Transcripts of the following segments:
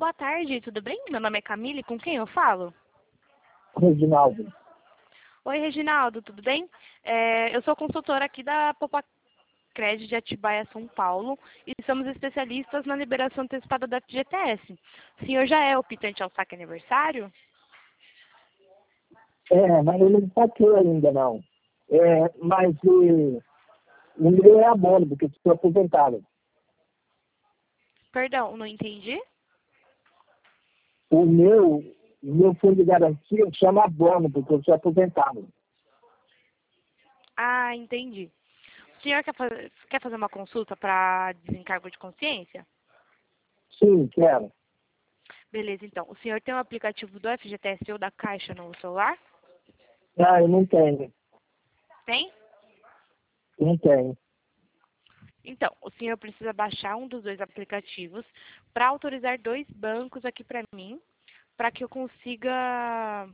boa tarde, tudo bem? Meu nome é Camille, com quem eu falo? Reginaldo. Oi, Reginaldo, tudo bem? Eu sou consultora aqui da Popacred de Atibaia, São Paulo, e somos especialistas na liberação antecipada da FGTS. O senhor já é optante ao saque aniversário? Mas ele não saqueou ainda, não. Mas o meu é abono, porque eu sou aposentado. Perdão, não entendi? O meu fundo de garantia chama abono, porque eu sou aposentado. Ah, entendi. O senhor quer fazer uma consulta para desencargo de consciência? Sim, quero. Beleza, então. O senhor tem o aplicativo do FGTS ou da Caixa no celular? Ah, eu não tenho. Tem? Não tenho. Então, o senhor precisa baixar um dos dois aplicativos para autorizar dois bancos aqui para mim, para que eu consiga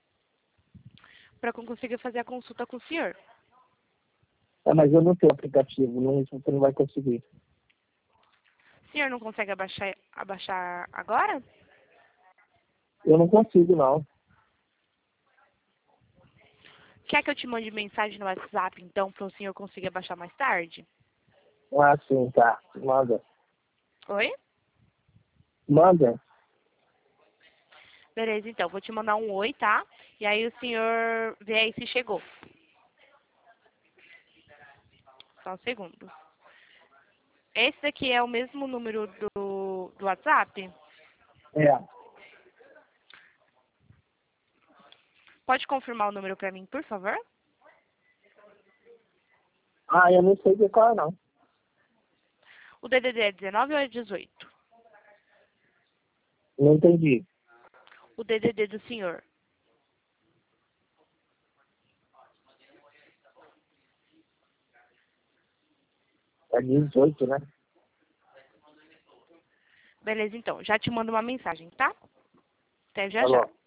fazer a consulta com o senhor. Mas eu não tenho aplicativo, não, isso você não vai conseguir. O senhor não consegue abaixar agora? Eu não consigo, não. Quer que eu te mande mensagem no WhatsApp, então, para o senhor conseguir abaixar mais tarde? Ah, sim, tá. Manda. Oi? Manda. Beleza, então. Vou te mandar um oi, tá? E aí o senhor vê aí se chegou. Só um segundo. Esse daqui é o mesmo número do WhatsApp? É. Pode confirmar o número para mim, por favor? Ah, eu não sei decorar, não. O DDD é 19 ou é 18? Não entendi. O DDD do senhor. É 18, né? Beleza, então. Já te mando uma mensagem, tá? Até já Tá já. bom.